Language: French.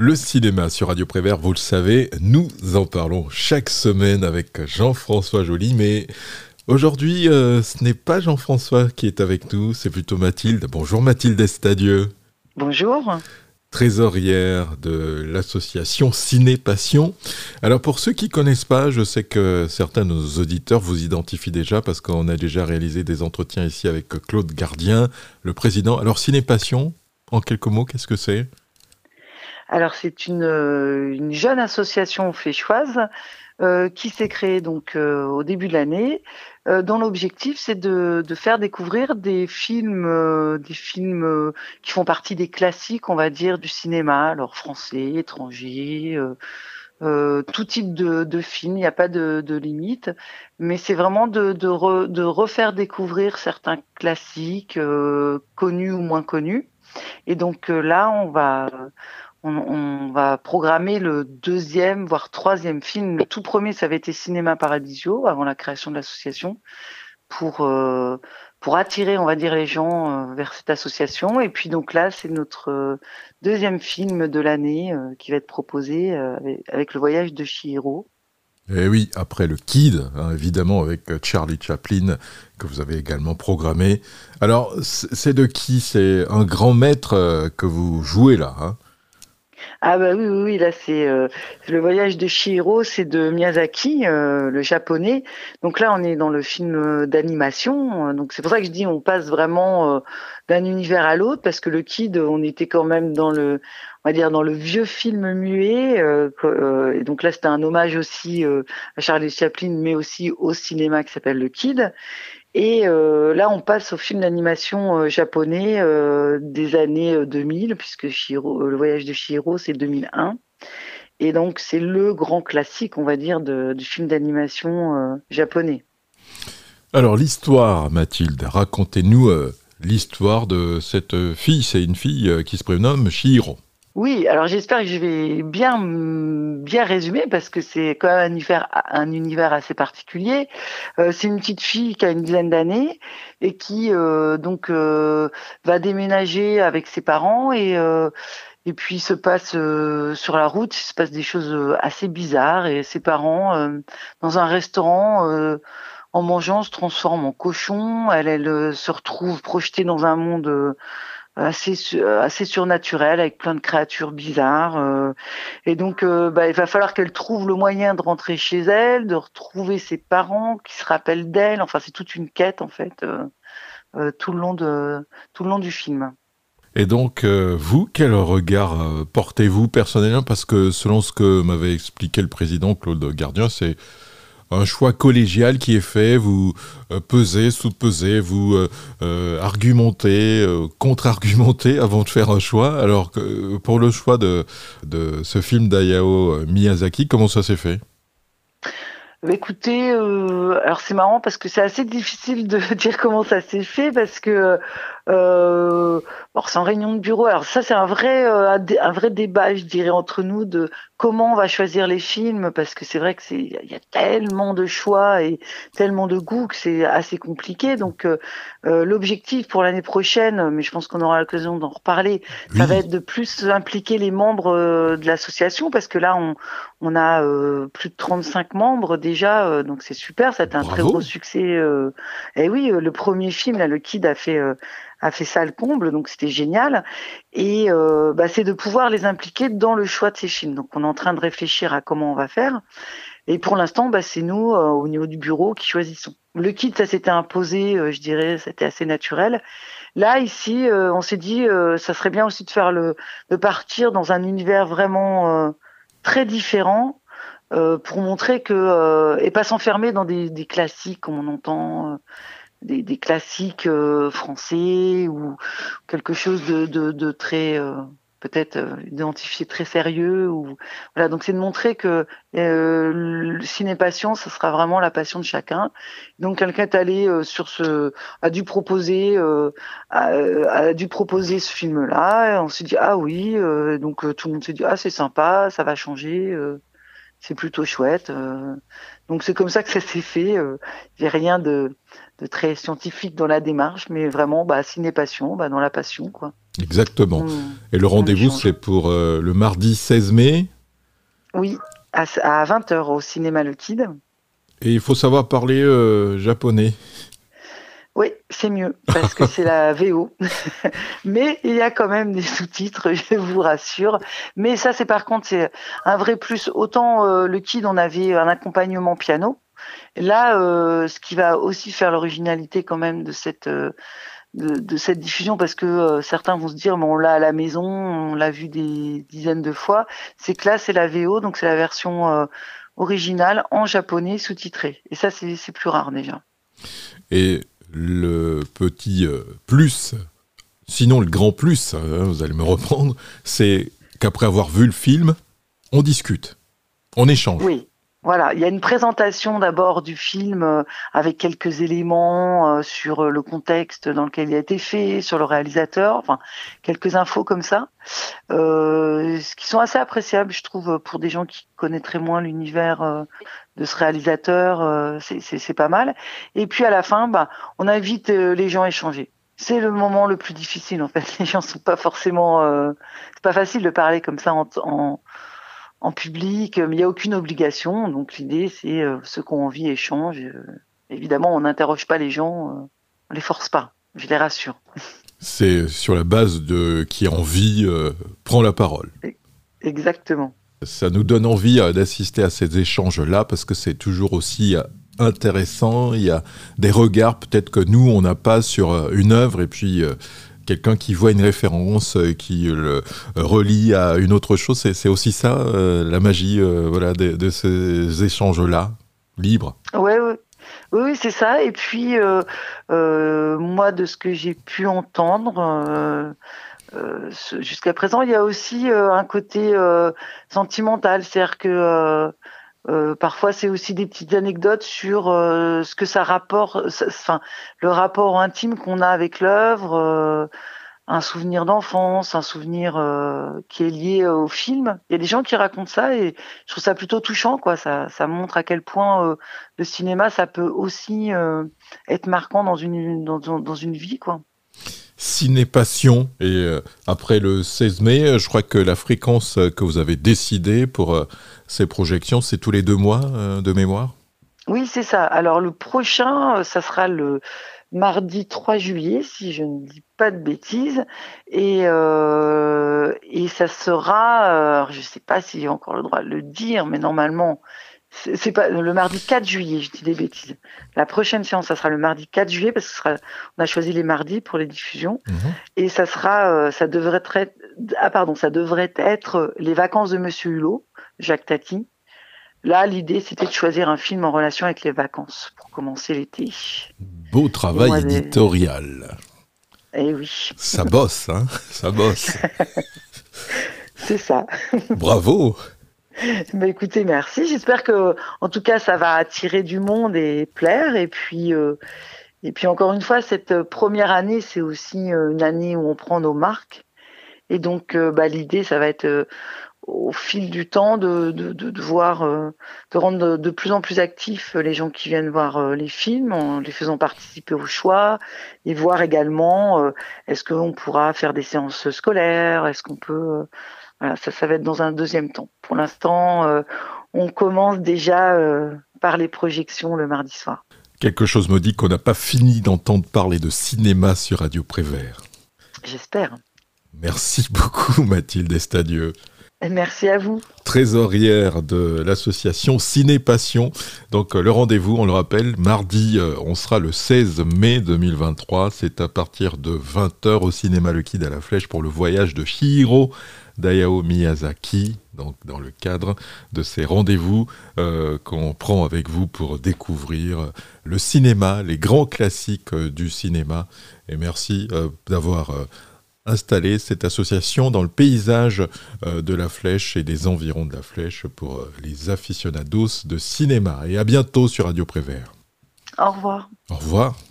Le cinéma sur Radio Prévert, vous le savez, nous en parlons chaque semaine avec Jean-François Joly, mais aujourd'hui, ce n'est pas Jean-François qui est avec nous, c'est plutôt Mathilde. Bonjour Mathilde Estadieux, Bonjour. trésorière de l'association Ciné Passion. Alors pour ceux qui ne connaissent pas, je sais que certains de nos auditeurs vous identifient déjà parce qu'on a déjà réalisé des entretiens ici avec Claude Gardien, le président. Alors Ciné Passion, en quelques mots, qu'est-ce que c'est ? Alors c'est une jeune association féchoise qui s'est créée donc au début de l'année, dont l'objectif c'est de faire découvrir des films qui font partie des classiques, on va dire, du cinéma, alors français, étranger, tout type de films. Il n'y a pas de limite, mais c'est vraiment de refaire découvrir certains classiques connus ou moins connus. Et donc là, on va programmer le deuxième, voire troisième film. Le tout premier, ça avait été Cinéma Paradiso, avant la création de l'association, pour attirer, on va dire, les gens vers cette association. Et puis donc là, c'est notre deuxième film de l'année qui va être proposé avec Le Voyage de Chihiro. Et oui, après le Kid, hein, évidemment, avec Charlie Chaplin, que vous avez également programmé. Alors, c'est de qui ? C'est un grand maître que vous jouez là, hein ? Ah bah oui, là c'est Le Voyage de Chihiro, c'est de Miyazaki, le japonais. Donc là on est dans le film d'animation, donc c'est pour ça que je dis on passe vraiment d'un univers à l'autre, parce que le Kid, on était quand même on va dire dans le vieux film muet, et donc là c'était un hommage aussi à Charlie Chaplin, mais aussi au cinéma qui s'appelle le Kid. Et là, on passe au film d'animation japonais des années 2000, puisque Le Voyage de Chihiro, c'est 2001. Et donc, c'est le grand classique, on va dire, du film d'animation japonais. Alors, l'histoire, Mathilde, racontez-nous l'histoire de cette fille. C'est une fille qui se prénomme Chihiro. Oui, alors j'espère que je vais bien résumer, parce que c'est quand même un univers assez particulier. C'est une petite fille qui a une dizaine d'années et qui va déménager avec ses parents, et puis il se passe sur la route, il se passe des choses assez bizarres, et ses parents dans un restaurant en mangeant se transforment en cochon. Elle se retrouve projetée dans un monde assez surnaturel, avec plein de créatures bizarres, et donc il va falloir qu'elle trouve le moyen de rentrer chez elle, de retrouver ses parents qui se rappellent d'elle. Enfin, c'est toute une quête en fait, tout le long du film. Et donc, vous, quel regard portez-vous personnellement ? Parce que selon ce que m'avait expliqué le président Claude Gardien, c'est un choix collégial qui est fait, vous pesez, sous-pesez, vous argumentez, contre-argumentez avant de faire un choix. Alors que pour le choix de ce film d'Hayao Miyazaki, comment ça s'est fait ? Bah, écoutez, alors c'est marrant parce que c'est assez difficile de dire comment ça s'est fait, parce que alors c'est en réunion de bureau. Alors ça, c'est un vrai débat, je dirais, entre nous, de comment on va choisir les films, parce que c'est vrai que il y a tellement de choix et tellement de goûts que c'est assez compliqué. Donc l'objectif pour l'année prochaine, mais je pense qu'on aura l'occasion d'en reparler, ça va Oui. être de plus impliquer les membres de l'association, parce que là on a plus de 35 membres déjà, donc c'est super, ça a été un très gros Bravo. succès. Et oui, le premier film, là, le Kid a fait ça le comble, donc c'était génial. Et c'est de pouvoir les impliquer dans le choix de ces films. Donc on est en train de réfléchir à comment on va faire. Et pour l'instant, c'est nous, au niveau du bureau, qui choisissons. Le Kid, ça s'était imposé, je dirais, c'était assez naturel. Là, ici, on s'est dit, ça serait bien aussi de partir dans un univers vraiment très différent, pour montrer que et pas s'enfermer dans des classiques comme on entend, des classiques français, ou quelque chose de très peut-être identifié, très sérieux, ou voilà. Donc c'est de montrer que le ciné-passion, ça sera vraiment la passion de chacun. Donc quelqu'un est allé a dû proposer a dû proposer ce film-là, et on s'est dit ah oui, donc tout le monde s'est dit ah, c'est sympa, ça va changer, c'est plutôt chouette. Donc c'est comme ça que ça s'est fait. Il n'y a rien de très scientifique dans la démarche, mais vraiment ciné-passion, dans la passion, quoi. Exactement. On, Et le on rendez-vous, échange. c'est pour le mardi 16 mai. Oui, à 20h au cinéma Le Kid. Et il faut savoir parler japonais. Oui, c'est mieux parce que c'est la VO. Mais il y a quand même des sous-titres, je vous rassure. Mais ça, c'est par contre, c'est un vrai plus. Autant le Kid, on avait un accompagnement piano. Là, ce qui va aussi faire l'originalité quand même de cette diffusion, parce que certains vont se dire, mais on l'a à la maison, on l'a vu des dizaines de fois, c'est que là, c'est la VO, donc c'est la version originale en japonais sous-titrée. Et ça, c'est plus rare déjà. Et le petit plus, sinon le grand plus, vous allez me reprendre, c'est qu'après avoir vu le film, on discute, on échange. Oui, voilà. Il y a une présentation d'abord du film avec quelques éléments sur le contexte dans lequel il a été fait, sur le réalisateur, enfin quelques infos comme ça, ce qui sont assez appréciables, je trouve, pour des gens qui connaîtraient moins l'univers de ce réalisateur. C'est pas mal. Et puis à la fin, bah, on invite les gens à échanger. C'est le moment le plus difficile en fait. Les gens sont pas forcément. C'est pas facile de parler comme ça en public, mais il n'y a aucune obligation. Donc l'idée, c'est ceux qui ont envie échangent. Évidemment, on n'interroge pas les gens, on les force pas, je les rassure. C'est sur la base de qui a envie prend la parole. Exactement. Ça nous donne envie d'assister à ces échanges-là parce que c'est toujours aussi intéressant. Il y a des regards peut-être que nous, on n'a pas sur une œuvre et puis quelqu'un qui voit une référence, qui le relie à une autre chose. C'est aussi ça, la magie voilà, de ces échanges-là, libres. Ouais, ouais. Oui, oui, c'est ça. Et puis, moi, de ce que j'ai pu entendre, jusqu'à présent, il y a aussi un côté sentimental, c'est-à-dire que parfois c'est aussi des petites anecdotes sur ce que ça rapporte, enfin le rapport intime qu'on a avec l'œuvre, un souvenir d'enfance, un souvenir qui est lié au film. Il y a des gens qui racontent ça et je trouve ça plutôt touchant, quoi. Ça montre à quel point le cinéma ça peut aussi être marquant dans une vie, quoi. Ciné Passion. Et après le 16 mai, je crois que la fréquence que vous avez décidée pour ces projections, c'est tous les 2 mois de mémoire. Oui, c'est ça. Alors le prochain, ça sera le mardi 3 juillet, si je ne dis pas de bêtises, et ça sera, alors je sais pas si j'ai encore le droit de le dire, mais normalement, c'est pas le mardi 4 juillet, je dis des bêtises. La prochaine séance, ça sera le mardi 4 juillet, parce que on a choisi les mardis pour les diffusions, Mhm. et ça sera, ça devrait être, ah pardon, ça devrait être les vacances de Monsieur Hulot, Jacques Tati. Là, l'idée, c'était de choisir un film en relation avec les vacances pour commencer l'été. Beau Et travail moi, éditorial. eh oui, Ça bosse, hein, ça bosse. c'est ça. Bravo. Mais écoutez, merci. J'espère que, en tout cas, ça va attirer du monde et plaire. Et puis encore une fois, cette première année, c'est aussi une année où on prend nos marques. Et donc, bah, l'idée, ça va être au fil du temps de voir, de rendre de plus en plus actifs les gens qui viennent voir les films, en les faisant participer au choix, et voir également est-ce qu'on pourra faire des séances scolaires, est-ce qu'on peut, voilà, ça va être dans un deuxième temps. Pour l'instant, on commence déjà par les projections le mardi soir. Quelque chose me dit qu'on n'a pas fini d'entendre parler de cinéma sur Radio Prévert. J'espère. Merci beaucoup Mathilde Estadieux. Et merci à vous. Trésorière de l'association Ciné Passion. Donc le rendez-vous, on le rappelle, mardi, on sera le 16 mai 2023. C'est à partir de 20h au cinéma Le Kid à la Flèche pour le voyage de Chihiro d'Hayao Miyazaki. Donc dans le cadre de ces rendez-vous qu'on prend avec vous pour découvrir le cinéma, les grands classiques du cinéma. Et merci d'avoir installer cette association dans le paysage de la Flèche et des environs de la Flèche pour les aficionados de cinéma. Et à bientôt sur Radio Prévert. Au revoir. Au revoir.